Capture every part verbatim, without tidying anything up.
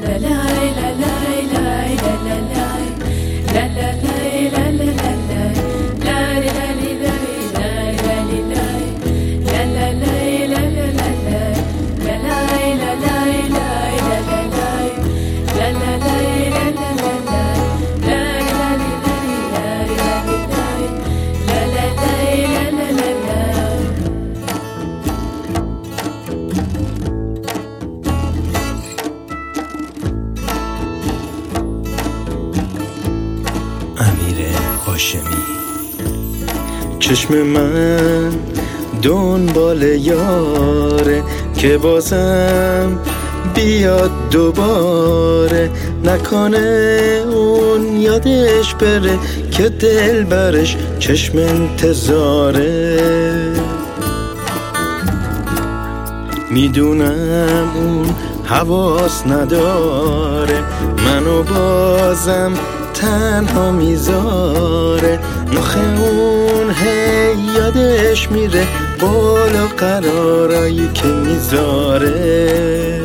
چشم من دنبال یاره که بازم بیاد دوباره، نکنه اون یادش بره که دل برش چشم انتظاره. میدونم اون حواس نداره، منو بازم تنها میذاره، نخه اون هی یادش میره بالا قرارایی که میذاره.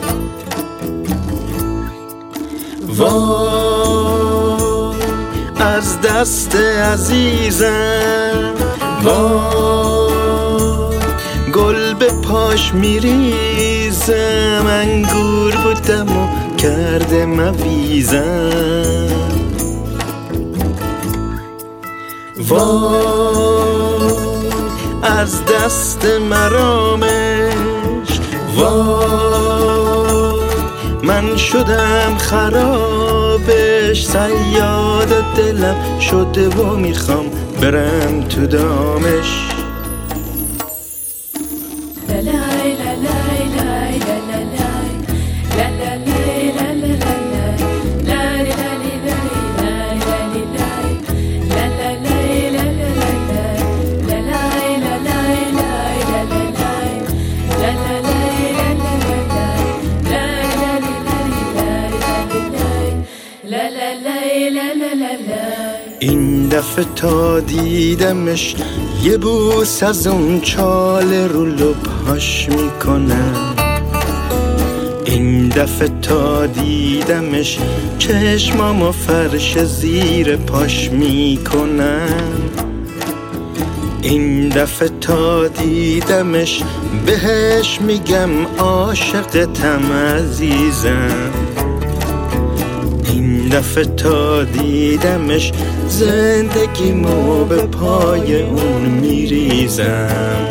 وای از دست عزیزم، وای گل به پاش میریزم، انگور بودم و کرده مویزم. وای از دست مرامش، وای من شدم خرابش، صیاد دلم شده و میخوام برم تو دامش. این دفعه تا دیدمش یه بوس از اون چال رو لبهاش میکنم، این دفعه تا دیدمش چشمامو فرش زیر پاش میکنم، این دفعه تا دیدمش بهش میگم عاشقتم عزیزم، این دفعه تا دیدمش زندگیمو به پای اون میریزم.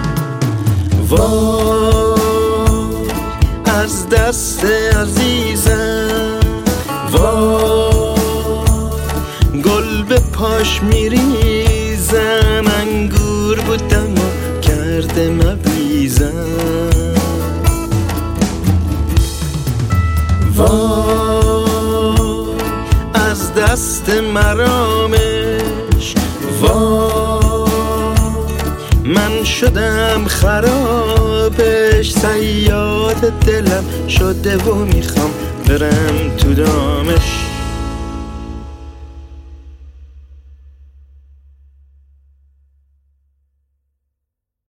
وای از دست عزیزم، وای گل به پاش میریزم، انگور بودم و کرده مویزم. وای از دست مرامش، وای من شدم خرابش، صیاد دلم شده و میخوام برم تو دامش.